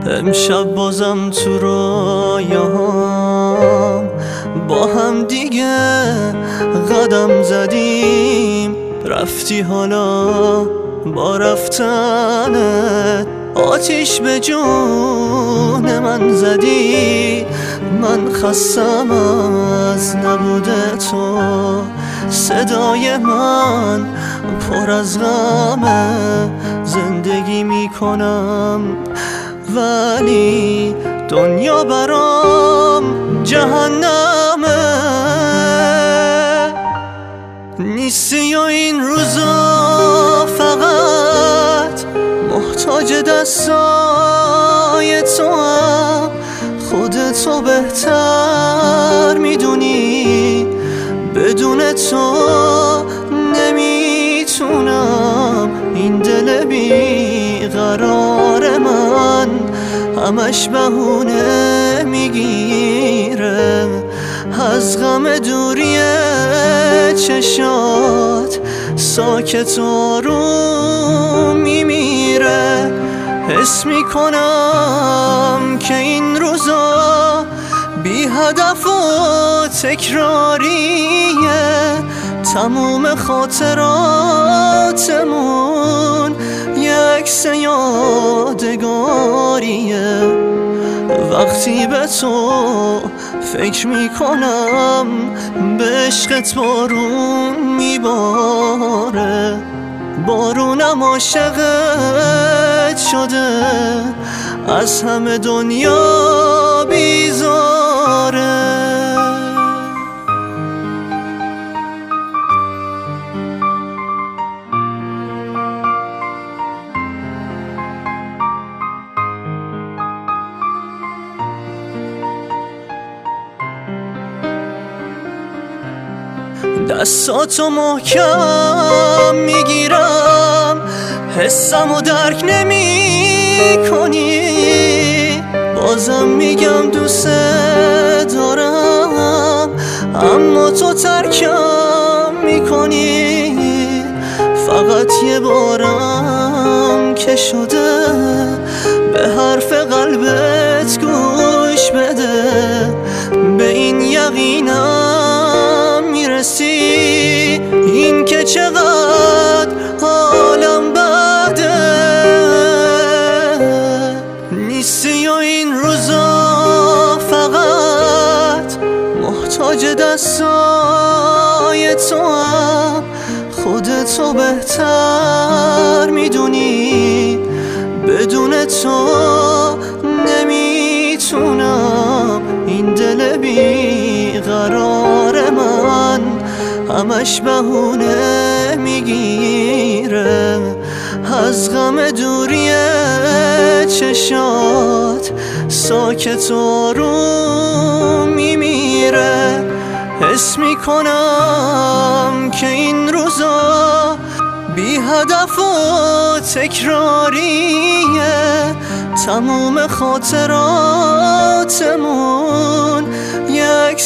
امشب بازم تو رویاهام با هم دیگه قدم زدیم. رفتی حالا با رفتنت آتیش به جون من زدی. من خستم از نبود تو، صدای من پر از غمه. زندگی میکنم ولی دنیا برام جهنمه. نیستی و این روزا فقط محتاج دستای تو هم. خودتو بهتر میدونی، بدون تو نمیتونم. این دل بیقرار من همش بهونه میگیره از غم دوری چشات. ساکت آروم میمیره. حس میکنم که این روزا بی هدف و تکراریه. تموم خاطراتمون یک یادگاریه. وقتی به تو فکر میکنم به عشقت بارون میباره. بارونم عاشقت شده، از همه دنیا بیزاره. دستاتو محکم میگیرم، حسمو درک نمی کنی. بازم میگم دوست دارم، اما تو ترکم میکنی. فقط یه بارم که شده به حرف قلبت گوش بده. به این یقینم میرسی این که چقدر حالم بده. نیستی و این روزا فقط محتاج دستای تو هم. خودتو بهتر میدونی، بدون تو نمیتونم. این دل بیقرار من همش بهونه میگیره از غم دوری چشات. ساکت آروم میمیره. حس میکنم که این روزا بی هدف و تکراریه. تموم خاطراتمون یک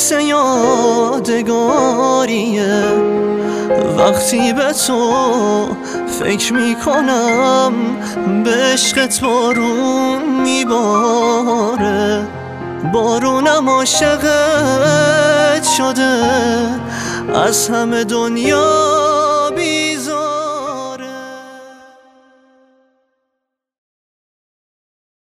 یادگاریه. وقتی به تو فکر میکنم به عشقت بارون میباره. بارونم عاشقت شده، از همه دنیا